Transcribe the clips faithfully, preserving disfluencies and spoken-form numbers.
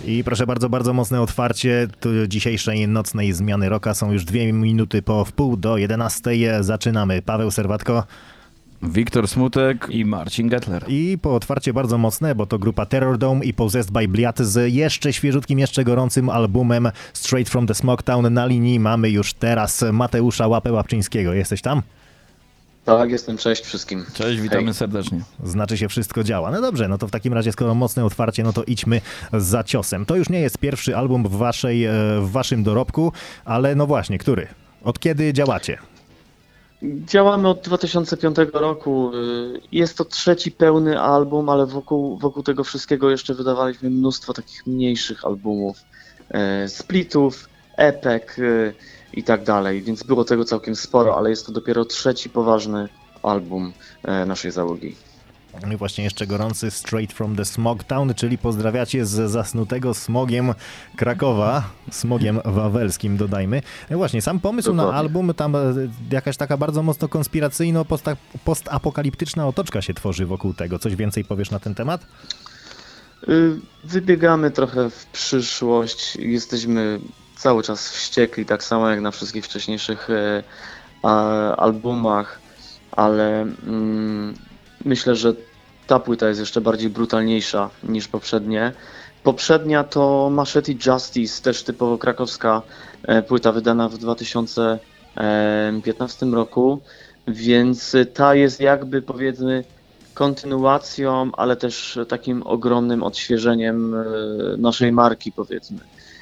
I proszę bardzo, bardzo mocne otwarcie dzisiejszej nocnej zmiany rocka. Są już dwie minuty po wpół do jedenastej. Zaczynamy. Paweł Serwatko. Wiktor Smutek i Marcin Gettler. I po otwarcie bardzo mocne, bo to grupa Terror Dome i Possessed by Bliat z jeszcze świeżutkim, jeszcze gorącym albumem Straight from the Smoketown. Na linii mamy już teraz Mateusza Łapę-Łapczyńskiego. Jesteś tam? Tak, jestem. Cześć wszystkim. Cześć, witamy Hej. serdecznie. Znaczy się wszystko działa. No dobrze, no to w takim razie skoro mocne otwarcie, no to idźmy za ciosem. To już nie jest pierwszy album w, waszej, w waszym dorobku, ale no właśnie, który? Od kiedy działacie? Działamy od dwa tysiące piątego roku. Jest to trzeci pełny album, ale wokół, wokół tego wszystkiego jeszcze wydawaliśmy mnóstwo takich mniejszych albumów, splitów, epek i tak dalej, więc było tego całkiem sporo, ale jest to dopiero trzeci poważny album naszej załogi. No i właśnie jeszcze gorący Straight from the Smoketown, czyli pozdrawiacie z zasnutego smogiem Krakowa, smogiem wawelskim dodajmy. No właśnie, sam pomysł Dokładnie. na album, tam jakaś taka bardzo mocno konspiracyjno postapokaliptyczna otoczka się tworzy wokół tego. Coś więcej powiesz na ten temat? Wybiegamy trochę w przyszłość, jesteśmy cały czas wściekli, tak samo jak na wszystkich wcześniejszych albumach, ale mm, myślę, że ta płyta jest jeszcze bardziej brutalniejsza niż poprzednie. Poprzednia to Machete Justice, też typowo krakowska płyta wydana w dwa tysiące piętnastym roku, więc ta jest jakby powiedzmy kontynuacją, ale też takim ogromnym odświeżeniem naszej marki powiedzmy.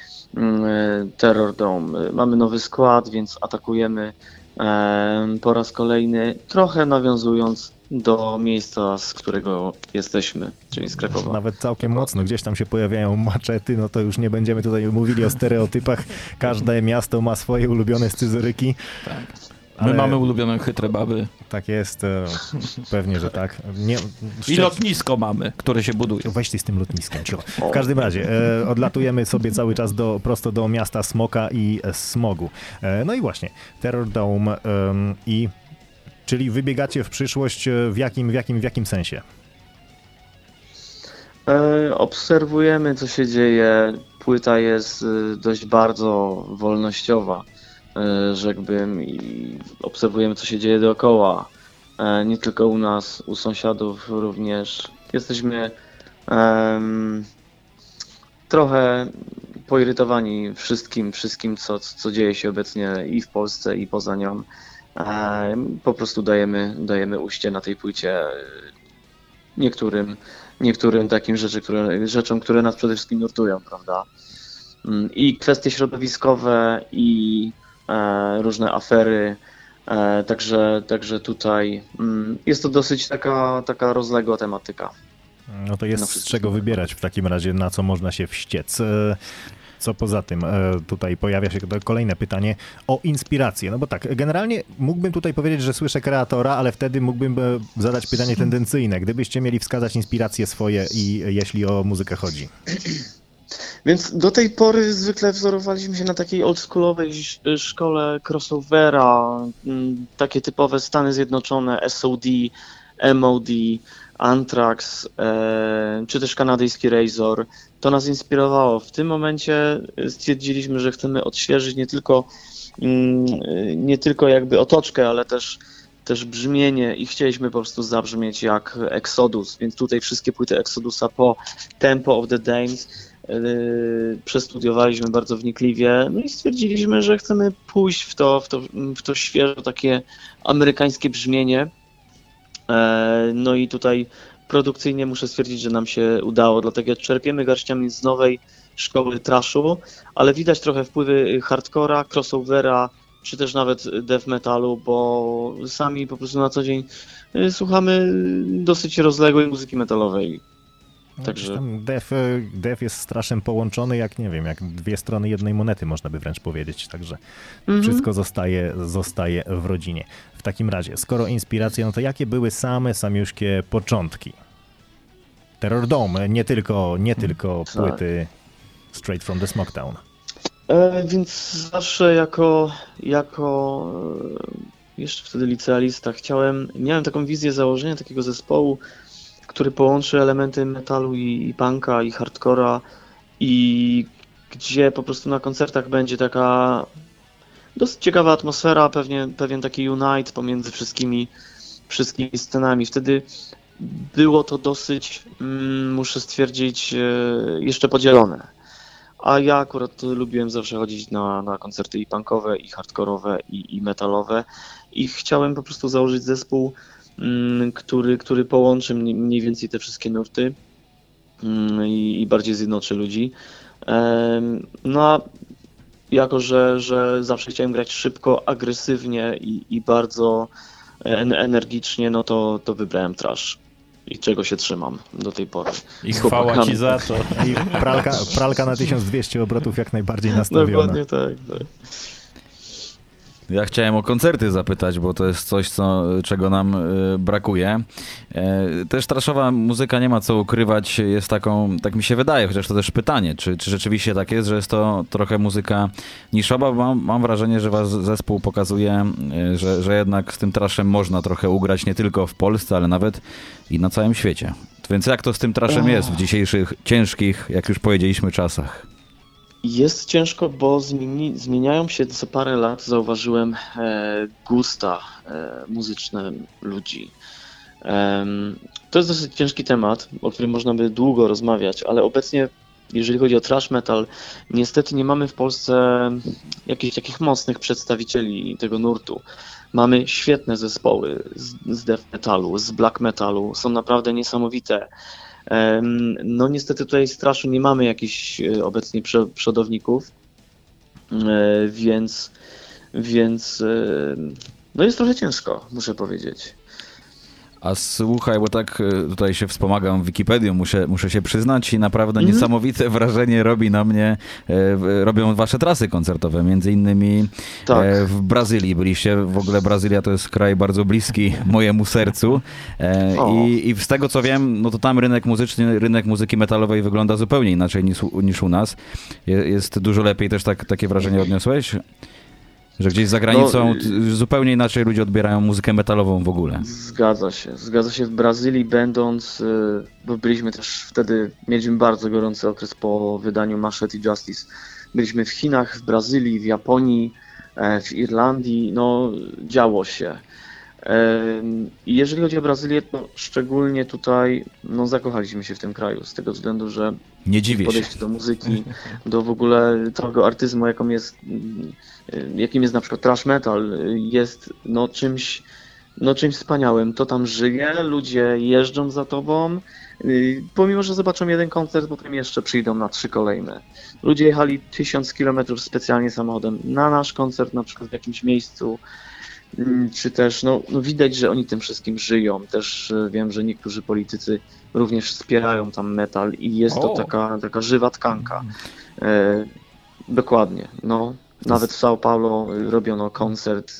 Terror Dome. Mamy nowy skład, więc atakujemy po raz kolejny, trochę nawiązując do miejsca, z którego jesteśmy, czyli z Krakowa. Nawet całkiem mocno, gdzieś tam się pojawiają maczety, no to już nie będziemy tutaj mówili o stereotypach. Każde miasto ma swoje ulubione scyzoryki. Tak. My ale... mamy ulubione chytre baby. Tak jest, pewnie, że tak. Nie... I lotnisko mamy, które się buduje. Weź ty z tym lotniskiem, cicho. W każdym razie, e, odlatujemy sobie cały czas do, prosto do miasta Smoka i Smogu. E, no i właśnie, Terror Dome e, i... Czyli wybiegacie w przyszłość w jakim, w jakim, w jakim sensie? E, obserwujemy, co się dzieje. Płyta jest dość bardzo wolnościowa, e, rzekłbym, i obserwujemy, co się dzieje dookoła. E, nie tylko u nas, u sąsiadów również. Jesteśmy e, trochę poirytowani wszystkim, wszystkim co, co dzieje się obecnie i w Polsce, i poza nią. Po prostu dajemy, dajemy ujście na tej płycie niektórym, niektórym takim rzeczy, które, rzeczom, które nas przede wszystkim nurtują, prawda? I kwestie środowiskowe, i e, różne afery, e, także, także tutaj mm, jest to dosyć taka, taka rozległa tematyka. No to jest z czego wybierać w takim razie, na co można się wściec. Co poza tym, tutaj pojawia się kolejne pytanie o inspirację. No bo tak, generalnie mógłbym tutaj powiedzieć, że słyszę kreatora, ale wtedy mógłbym zadać pytanie tendencyjne. Gdybyście mieli wskazać inspiracje swoje, i jeśli o muzykę chodzi. Więc do tej pory zwykle wzorowaliśmy się na takiej oldschoolowej szkole crossovera, takie typowe Stany Zjednoczone, S O D, M O D, Anthrax, e, czy też kanadyjski Razor. To nas inspirowało. W tym momencie stwierdziliśmy, że chcemy odświeżyć nie tylko, mm, nie tylko jakby otoczkę, ale też, też brzmienie, i chcieliśmy po prostu zabrzmieć jak Exodus, więc tutaj wszystkie płyty Exodusa po Tempo of the Dames yy, przestudiowaliśmy bardzo wnikliwie, no i stwierdziliśmy, że chcemy pójść w to, w to, w to świeże, takie amerykańskie brzmienie. No i tutaj produkcyjnie muszę stwierdzić, że nam się udało, dlatego czerpiemy garściami z nowej szkoły trashu, ale widać trochę wpływy hardcora, crossovera, czy też nawet death metalu, bo sami po prostu na co dzień słuchamy dosyć rozległej muzyki metalowej. Także death, death jest strasznie połączony, jak nie wiem, jak dwie strony jednej monety, można by wręcz powiedzieć, także mm-hmm. wszystko zostaje, zostaje w rodzinie. W takim razie, skoro inspiracja, no to jakie były same samiuszkie początki? Terror Dome, nie tylko, nie tylko płyty Straight from the Smoketown. E, więc zawsze jako, jako jeszcze wtedy licealista chciałem, miałem taką wizję założenia takiego zespołu, który połączy elementy metalu i, i punka, i hardcora, i gdzie po prostu na koncertach będzie taka dosyć ciekawa atmosfera, pewnie, pewien taki unite pomiędzy wszystkimi, wszystkimi scenami. Wtedy było to dosyć, mm, muszę stwierdzić, jeszcze podzielone. A ja akurat lubiłem zawsze chodzić na, na koncerty i punkowe, i hardkorowe, i, i metalowe i chciałem po prostu założyć zespół, mm, który, który połączy mniej, mniej więcej te wszystkie nurty mm, i, i bardziej zjednoczy ludzi. Ehm, no a jako, że, że zawsze chciałem grać szybko, agresywnie i, i bardzo en- energicznie, no to, to wybrałem thrash. I czego się trzymam do tej pory. I chwała ci za to. I pralka, pralka na tysiąc dwieście obrotów jak najbardziej nastawiona. Dokładnie tak, tak. Ja chciałem o koncerty zapytać, bo to jest coś, co, czego nam y, brakuje. E, też trashowa muzyka, nie ma co ukrywać, jest taką, tak mi się wydaje, chociaż to też pytanie, czy, czy rzeczywiście tak jest, że jest to trochę muzyka niszowa, bo mam, mam wrażenie, że wasz zespół pokazuje, y, że, że jednak z tym trashem można trochę ugrać nie tylko w Polsce, ale nawet i na całym świecie. Więc jak to z tym trashem oh. jest w dzisiejszych ciężkich, jak już powiedzieliśmy, czasach? Jest ciężko, bo zmieni, zmieniają się co parę lat, zauważyłem, e, gusta e, muzyczne ludzi. E, to jest dosyć ciężki temat, o którym można by długo rozmawiać, ale obecnie, jeżeli chodzi o thrash metal, niestety nie mamy w Polsce jakichś takich mocnych przedstawicieli tego nurtu. Mamy świetne zespoły z, z death metalu, z black metalu, są naprawdę niesamowite. No niestety tutaj z thrashu nie mamy jakichś obecnie przodowników, więc, więc no jest trochę ciężko, muszę powiedzieć. A słuchaj, bo tak tutaj się wspomagam Wikipedią, muszę, muszę się przyznać i naprawdę mm-hmm. niesamowite wrażenie robi na mnie, e, robią wasze trasy koncertowe, między innymi tak. e, w Brazylii byliście. W ogóle Brazylia to jest kraj bardzo bliski mojemu sercu e, i, i z tego co wiem, no to tam rynek muzyczny, rynek muzyki metalowej wygląda zupełnie inaczej niż, niż u nas. Jest dużo lepiej, też tak, takie wrażenie odniosłeś? Że gdzieś za granicą no, zupełnie inaczej ludzie odbierają muzykę metalową w ogóle. Zgadza się. Zgadza się. W Brazylii będąc, bo byliśmy też wtedy, mieliśmy bardzo gorący okres po wydaniu Machete i Justice. Byliśmy w Chinach, w Brazylii, w Japonii, w Irlandii. No, działo się. I jeżeli chodzi o Brazylię, to szczególnie tutaj no, zakochaliśmy się w tym kraju, z tego względu, że nie dziwię podejście się. do muzyki, do w ogóle tego artyzmu, jaką jest, jakim jest na przykład thrash metal, jest no, czymś, no, czymś wspaniałym. To tam żyje, ludzie jeżdżą za tobą, pomimo że zobaczą jeden koncert, potem jeszcze przyjdą na trzy kolejne. Ludzie jechali tysiąc kilometrów specjalnie samochodem na nasz koncert, na przykład w jakimś miejscu, czy też no, no widać, że oni tym wszystkim żyją. Też wiem, że niektórzy politycy również wspierają tam metal i jest o. to taka, taka żywa tkanka. E, dokładnie. No, nawet w São Paulo robiono koncert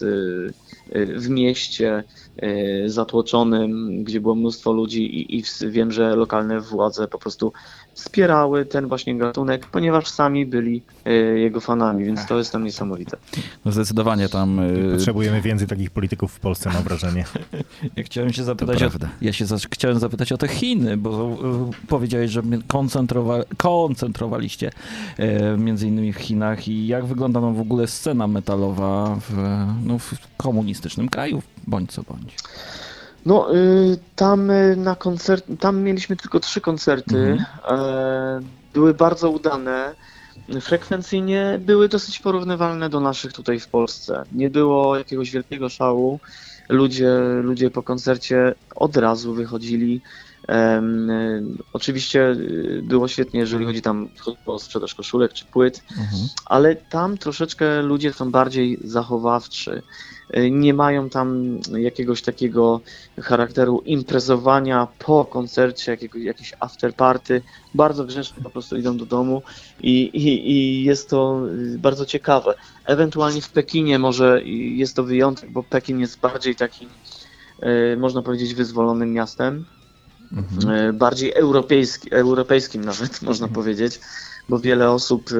w mieście zatłoczonym, gdzie było mnóstwo ludzi i, i wiem, że lokalne władze po prostu wspierały ten właśnie gatunek, ponieważ sami byli jego fanami, więc to jest tam niesamowite. No zdecydowanie tam... Potrzebujemy więcej takich polityków w Polsce, mam wrażenie. Ja chciałem się zapytać, o, ja się za, chciałem zapytać o te Chiny, bo powiedziałeś, że koncentrowa, koncentrowaliście e, między innymi w Chinach i jak wygląda no, w ogóle scena metalowa w, no, w komunistycznym kraju, bądź co bądź. No, y, tam na koncert, tam mieliśmy tylko trzy koncerty, mhm. e, były bardzo udane, frekwencyjnie były dosyć porównywalne do naszych tutaj w Polsce. Nie było jakiegoś wielkiego szału, ludzie, ludzie po koncercie od razu wychodzili. E, oczywiście było świetnie, jeżeli chodzi tam o sprzedaż koszulek czy płyt, mhm. ale tam troszeczkę ludzie są bardziej zachowawczy. Nie mają tam jakiegoś takiego charakteru imprezowania po koncercie, jakiegoś, jakiś after party. Bardzo grzecznie po prostu idą do domu i, i, i jest to bardzo ciekawe. Ewentualnie w Pekinie może jest to wyjątek, bo Pekin jest bardziej takim, można powiedzieć, wyzwolonym miastem. Mhm. Bardziej europejski, europejskim nawet, można mhm. powiedzieć, bo wiele osób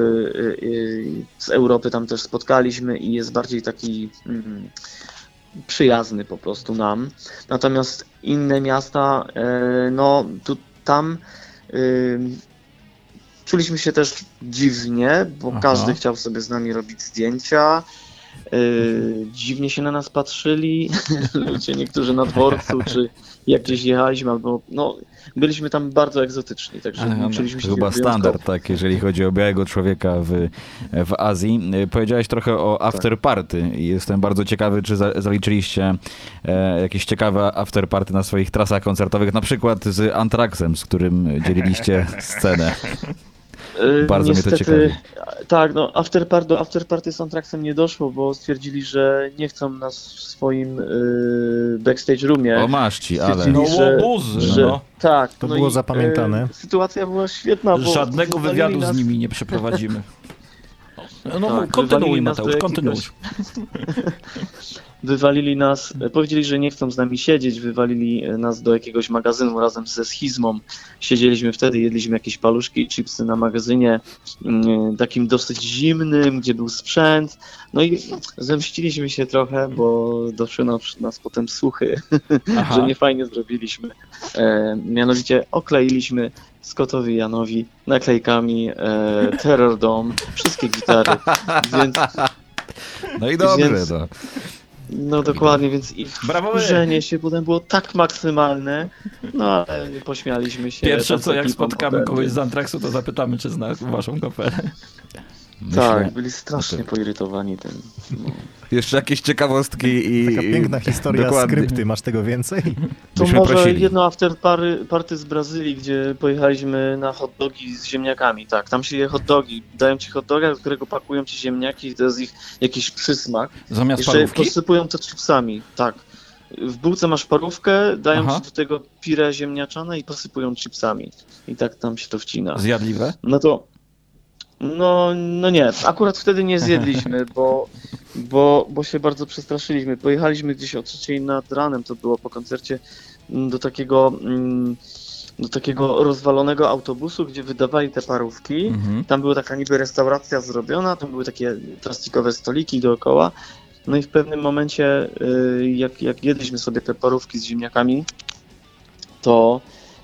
z Europy tam też spotkaliśmy i jest bardziej taki przyjazny po prostu nam. Natomiast inne miasta, no tu, tam Czuliśmy się też dziwnie, bo Aha. każdy chciał sobie z nami robić zdjęcia. Yy, dziwnie się na nas patrzyli ludzie, niektórzy na dworcu, czy jak gdzieś jechaliśmy, albo no, byliśmy tam bardzo egzotyczni, także Aha, no, czuliśmy się Chyba wyjątkowo. standard, tak, jeżeli chodzi o białego człowieka w, w Azji. Powiedziałeś trochę o after party i jestem bardzo ciekawy, czy za, zaliczyliście e, jakieś ciekawe after party na swoich trasach koncertowych, na przykład z Anthraxem, z którym dzieliliście scenę. Yy, Bardzo mnie to ciekawi. Tak, no afterparty, do afterparty z Anthraxem nie doszło, bo stwierdzili, że nie chcą nas w swoim yy, backstage roomie. O maści, ale... Stwierdzili, No że, łobuzy, że no. tak. To no było i, zapamiętane. Yy, sytuacja była świetna, bo Żadnego wywalili wywiadu nas, z nimi nie przeprowadzimy. No Tak, kontynuuj, wywalili nas Mateusz, do kontynuuj. Wywalili nas, powiedzieli, że nie chcą z nami siedzieć, wywalili nas do jakiegoś magazynu razem ze schizmą. Siedzieliśmy wtedy, jedliśmy jakieś paluszki i chipsy na magazynie mm, takim dosyć zimnym, gdzie był sprzęt. No i zemściliśmy się trochę, bo doszły nas, nas potem słuchy, Aha. że nie fajnie zrobiliśmy. E, mianowicie okleiliśmy Scottowi Janowi naklejkami e, Terror Dome, wszystkie gitary, więc No i dobrze, Więc- to. no dokładnie, więc ich Brawo wy! wkurzenie się potem było tak maksymalne, no ale pośmialiśmy się. Pierwsze tam z co, jak ekipą spotkamy potem, kogoś więc- z Antraxu, to zapytamy, czy zna waszą kapelę. Tak, Myślę, byli strasznie poirytowani tym. No. jeszcze jakieś ciekawostki i... Taka piękna historia, Dokładnie. skrypty, masz tego więcej? To Byśmy może prosili. jedno after party, party z Brazylii, gdzie pojechaliśmy na hot dogi z ziemniakami, tak, tam się je hot dogi, dają ci hot doga, do którego pakują ci ziemniaki i to jest ich jakiś przysmak. Zamiast Jeszcze parówki? posypują to chipsami, tak. W bułce masz parówkę, dają Aha. ci do tego pire ziemniaczane i posypują chipsami. I tak tam się to wcina. Zjadliwe? No to, no, no nie, akurat wtedy nie zjedliśmy, bo, bo, bo się bardzo przestraszyliśmy. Pojechaliśmy gdzieś o trzeciej nad ranem, to było po koncercie, mm, do takiego, mm, do takiego rozwalonego autobusu, gdzie wydawali te parówki. Mhm. Tam była taka niby restauracja zrobiona, tam były takie plastikowe stoliki dookoła. No i w pewnym momencie, y, jak, jak jedliśmy sobie te parówki z ziemniakami, to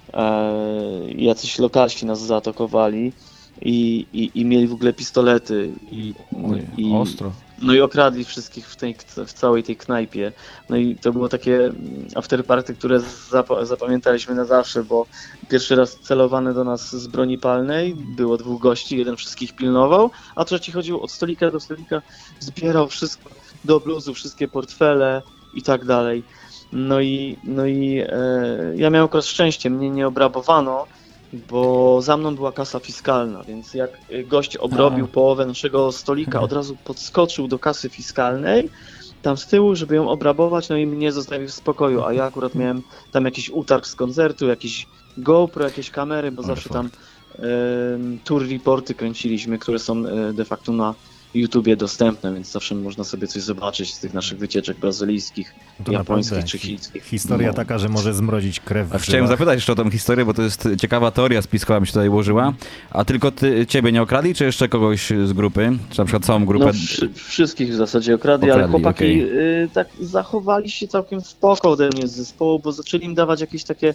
e, jacyś lokalsi nas zaatakowali i, i, i mieli w ogóle pistolety i, Oj, i, ostro. no i okradli wszystkich w, tej, w całej tej knajpie. No i to było takie afterparty, które zap- zapamiętaliśmy na zawsze, bo pierwszy raz celowane do nas z broni palnej, było dwóch gości, jeden wszystkich pilnował, a trzeci chodził od stolika do stolika, zbierał wszystko do bluzu, wszystkie portfele i tak dalej. No i, no i e, ja miałem akurat szczęście, mnie nie obrabowano, bo za mną była kasa fiskalna, więc jak gość obrobił A. połowę naszego stolika, od razu podskoczył do kasy fiskalnej, tam z tyłu, żeby ją obrabować, no i mnie zostawił w spokoju, a ja akurat miałem tam jakiś utarg z koncertu, jakieś GoPro, jakieś kamery, bo zawsze tam e, tour reporty kręciliśmy, które są e, de facto na YouTubie dostępne, więc zawsze można sobie coś zobaczyć z tych naszych wycieczek brazylijskich, To japońskich naprawdę czy hi- chińskich. Historia No. taka, że może zmrozić krew A w chciałem żyłach. zapytać jeszcze o tą historię, bo to jest ciekawa teoria spiskowa mi się tutaj ułożyła. A tylko ty, ciebie nie okradli, czy jeszcze kogoś z grupy? Czy na przykład całą grupę? No, wszy- wszystkich w zasadzie okradli, ale Okradli, chłopaki okej. y, tak zachowali się całkiem spoko ode mnie z zespołu, bo zaczęli im dawać jakieś takie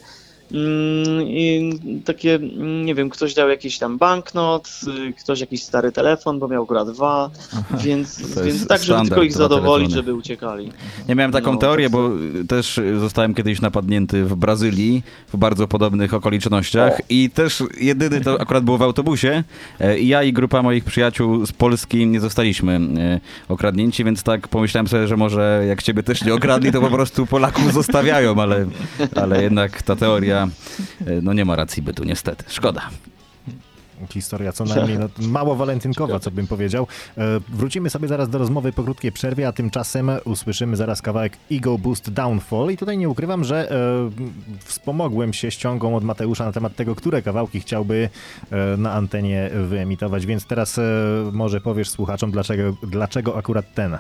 mm, i, takie, mm, nie wiem, ktoś dał jakiś tam banknot, y, ktoś jakiś stary telefon, bo miał gra dwa, więc, jest więc tak, żeby standard, tylko ich dwa zadowolić, telefony. żeby uciekali. Ja miałem taką No, teorię, tak bo też zostałem kiedyś napadnięty w Brazylii w bardzo podobnych okolicznościach O. i też jedyny to akurat było w autobusie e, i ja i grupa moich przyjaciół z Polski nie zostaliśmy e, okradnięci, więc tak pomyślałem sobie, że może jak ciebie też nie okradli, to po prostu Polaków zostawiają, ale, ale jednak ta teoria e, no nie ma racji bytu, niestety. Szkoda. Historia co najmniej no, mało walentynkowa, co bym powiedział. E, wrócimy sobie zaraz do rozmowy po krótkiej przerwie, a tymczasem usłyszymy zaraz kawałek Ego Boost Downfall i tutaj nie ukrywam, że e, wspomogłem się ściągą od Mateusza na temat tego, które kawałki chciałby e, na antenie wyemitować, więc teraz e, może powiesz słuchaczom, dlaczego, dlaczego akurat ten.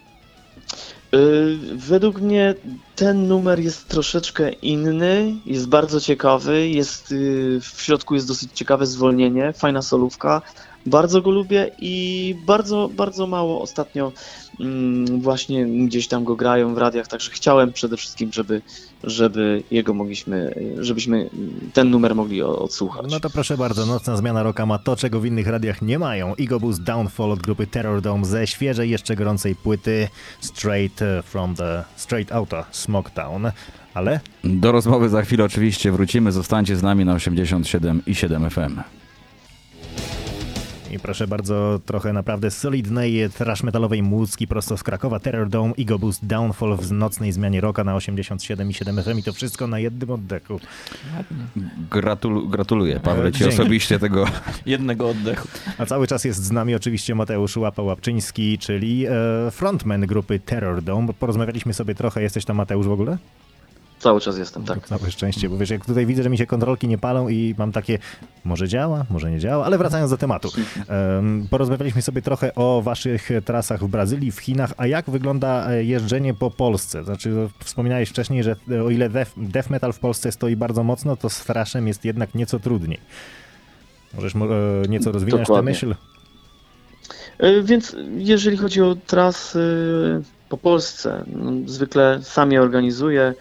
Y, Według mnie ten numer jest troszeczkę inny, jest bardzo ciekawy, jest, y, w środku jest dosyć ciekawe zwolnienie, fajna solówka, Bardzo go lubię i bardzo, bardzo mało ostatnio mm, właśnie gdzieś tam go grają w radiach, także chciałem przede wszystkim, żeby, żeby jego mogliśmy, żebyśmy ten numer mogli odsłuchać. No to proszę bardzo, Nocna Zmiana Rocka ma to, czego w innych radiach nie mają. Ego Boost Downfall od grupy Terror Dome ze świeżej, jeszcze gorącej płyty Straight from the Straight Outta Smoketown. Ale do rozmowy za chwilę oczywiście wrócimy. Zostańcie z nami na osiemdziesiąt siedem i siedem F M. I proszę bardzo, trochę naprawdę solidnej thrash metalowej muzyki prosto z Krakowa. Terror Dome, Ego Boost Downfall w nocnej zmianie rocka na osiemdziesiąt siedem i siedem F M i to wszystko na jednym oddechu. Gratul- gratuluję, Pawle, ci Dzięki. osobiście tego. Jednego oddechu. A cały czas jest z nami oczywiście Mateusz Łapa-Łapczyński, czyli e, frontman grupy Terror Dome. Porozmawialiśmy sobie trochę. Jesteś tam, Mateusz, w ogóle? Cały czas jestem, tak. Całe szczęście, bo wiesz, jak tutaj widzę, że mi się kontrolki nie palą i mam takie, może działa, może nie działa, ale wracając do tematu. Um, porozmawialiśmy sobie trochę o waszych trasach w Brazylii, w Chinach, a jak wygląda jeżdżenie po Polsce? Znaczy, wspominałeś wcześniej, że o ile death, death metal w Polsce stoi bardzo mocno, to z thrashem jest jednak nieco trudniej. Możesz e, nieco rozwinąć tę myśl? E, więc jeżeli chodzi o trasy po Polsce, no, zwykle sam je organizuję,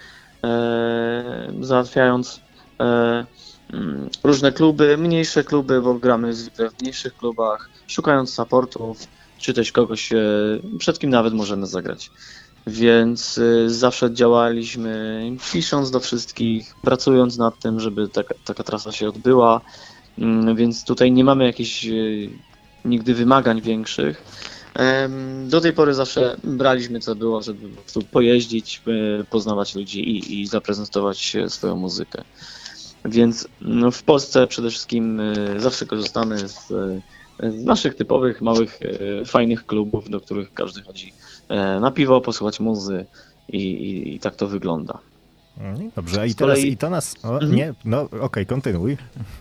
E, załatwiając e, m, różne kluby, mniejsze kluby, bo gramy zwykle w mniejszych klubach, szukając supportów, czy też kogoś, e, przed kim nawet możemy zagrać. Więc e, zawsze działaliśmy pisząc do wszystkich, pracując nad tym, żeby taka, taka trasa się odbyła, m, więc tutaj nie mamy jakichś e, nigdy wymagań większych. Do tej pory zawsze braliśmy co było, żeby po prostu pojeździć, poznawać ludzi i, i zaprezentować swoją muzykę. Więc no, w Polsce przede wszystkim zawsze korzystamy z, z naszych typowych, małych, fajnych klubów, do których każdy chodzi na piwo, posłuchać muzy i, i, i tak to wygląda. Dobrze, i, kolei... teraz, i to nas... O, mhm. Nie, no okej, okay, kontynuuj.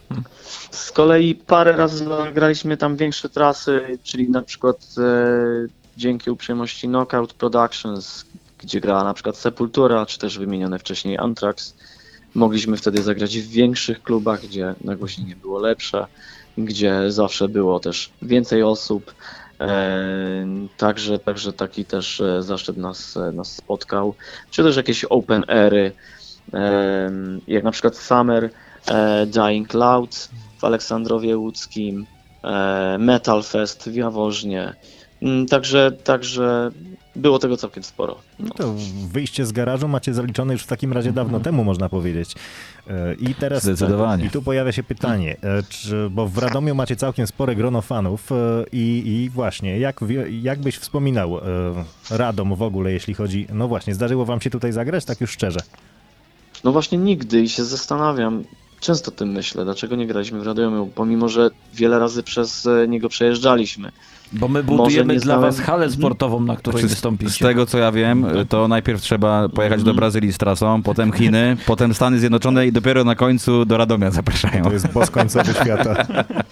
Z kolei parę razy graliśmy tam większe trasy, czyli na przykład e, dzięki uprzejmości Knockout Productions, gdzie grała na przykład Sepultura, czy też wymienione wcześniej Anthrax. Mogliśmy wtedy zagrać w większych klubach, gdzie nagłośnienie było lepsze, gdzie zawsze było też więcej osób. E, także, także taki też zaszczyt nas, nas spotkał. Czy też jakieś open airy, e, jak na przykład Summer, e, Dying Cloud w Aleksandrowie Łódzkim, e, Metal Fest w Jaworznie. Także, także było tego całkiem sporo. No. No to wyjście z garażu macie zaliczone już w takim razie dawno mm. temu, można powiedzieć. I teraz Zdecydowanie. I tu pojawia się pytanie, czy, bo w Radomiu macie całkiem spore grono fanów i, i właśnie, jak, jak byś wspominał Radom w ogóle, jeśli chodzi, no właśnie, zdarzyło wam się tutaj zagrać, tak już szczerze? No właśnie nigdy i się zastanawiam, często o tym myślę, dlaczego nie graliśmy w Radomiu, pomimo że wiele razy przez niego przejeżdżaliśmy. Bo my budujemy dla znałem... was halę sportową, na której wystąpicie. Z tego co ja wiem, to najpierw trzeba pojechać do Brazylii z trasą, potem Chiny, potem Stany Zjednoczone i dopiero na końcu do Radomia zapraszają. To jest boss końcowy świata.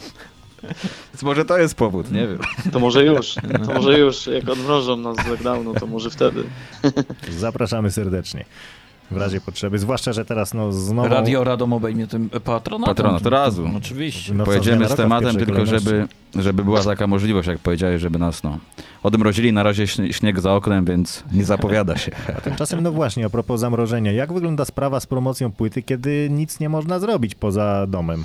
Więc może to jest powód, nie wiem. To może już, to może już, jak odmrożą nas z lockdownu, to może wtedy. Zapraszamy serdecznie. W razie potrzeby, zwłaszcza, że teraz no znowu... Radio Radom obejmie tym patronatem. Patronat, to razu. Oczywiście. No, pojedziemy z tematem, tylko żeby, żeby była taka możliwość, jak powiedziałeś, żeby nas no, odmrozili. Na razie śnieg za oknem, więc nie zapowiada się. A tymczasem, no właśnie, a propos zamrożenia, jak wygląda sprawa z promocją płyty, kiedy nic nie można zrobić poza domem?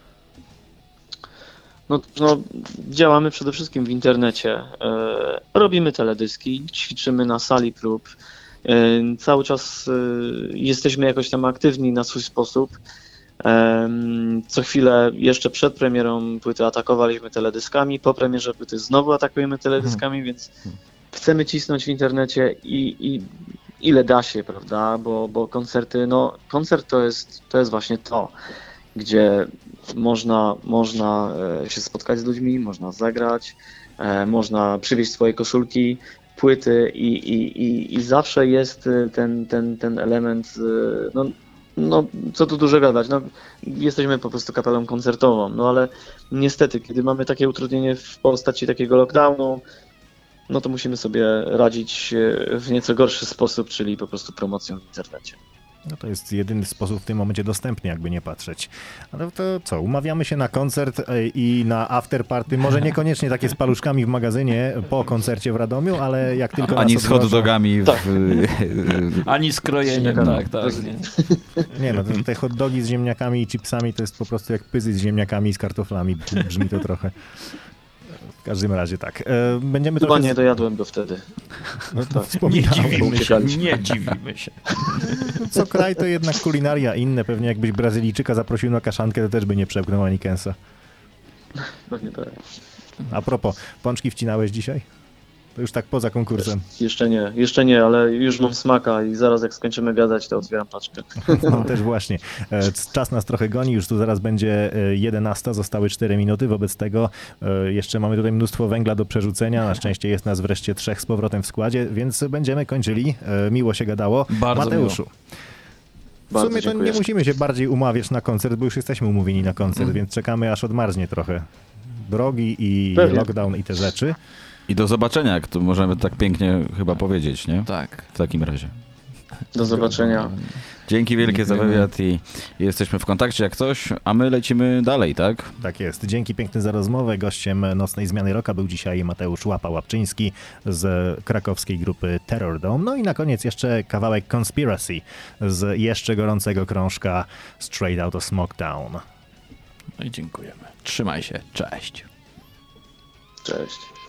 No, no działamy przede wszystkim w internecie. E, robimy teledyski, ćwiczymy na sali prób. Cały czas jesteśmy jakoś tam aktywni na swój sposób. Co chwilę jeszcze przed premierą płyty atakowaliśmy teledyskami, po premierze płyty znowu atakujemy teledyskami, więc chcemy cisnąć w internecie i, i ile da się, prawda, bo, bo koncerty, no koncert to jest, to jest właśnie to, gdzie można, można się spotkać z ludźmi, można zagrać, można przywieźć swoje koszulki, płyty i, i, i, i zawsze jest ten, ten, ten element, no, no co tu dużo gadać, no, jesteśmy po prostu kapelą koncertową, no ale niestety, kiedy mamy takie utrudnienie w postaci takiego lockdownu, no to musimy sobie radzić w nieco gorszy sposób, czyli po prostu promocją w internecie. No to jest jedyny sposób w tym momencie dostępny, jakby nie patrzeć. Ale to co, umawiamy się na koncert e, i na afterparty, może niekoniecznie takie z paluszkami w magazynie po koncercie w Radomiu, ale jak tylko Ani nas z hot odroczą- dogami w... Tak. Ani skrojeniem, No. tak, tak. Nie. Nie no, to, te hot dogi z ziemniakami i chipsami to jest po prostu jak pyzy z ziemniakami i z kartoflami. Brzmi to trochę. W każdym razie tak. E, Będziemy Chyba trochę... nie dojadłem go wtedy. No, to Nie wspominałem. dziwimy się, uciekaliśmy. nie dziwimy się. Co kraj to jednak kulinaria inne. Pewnie jakbyś Brazylijczyka zaprosił na kaszankę, to też by nie przełknął ani kęsa. Pewnie tak. A propos, pączki wcinałeś dzisiaj? To już tak poza konkursem. Jeszcze nie, jeszcze nie, ale już mam smaka i zaraz jak skończymy gadać, to otwieram paczkę. No też właśnie. E, Czas nas trochę goni, już tu zaraz będzie e, jedenasta, zostały cztery minuty, wobec tego e, jeszcze mamy tutaj mnóstwo węgla do przerzucenia. Na szczęście jest nas wreszcie trzech z powrotem w składzie, więc będziemy kończyli. E, Miło się gadało. Bardzo Mateuszu. W Bardzo sumie to dziękuję. nie musimy się bardziej umawiać na koncert, bo już jesteśmy umówieni na koncert, więc czekamy aż odmarznie trochę drogi i Pewnie. lockdown i te rzeczy. I do zobaczenia, jak to możemy tak pięknie chyba powiedzieć, nie? Tak. W takim razie. Do zobaczenia. Dzięki wielkie za Dziękujemy. wywiad i jesteśmy w kontakcie jak coś, a my lecimy dalej, tak? Tak jest. Dzięki pięknie za rozmowę. Gościem Nocnej Zmiany Rocka był dzisiaj Mateusz Łapa-Łapczyński z krakowskiej grupy Terror Dome. No i na koniec jeszcze kawałek Conspiracy z jeszcze gorącego krążka Straight Outta Smoketown. No i dziękujemy. Trzymaj się. Cześć. Cześć.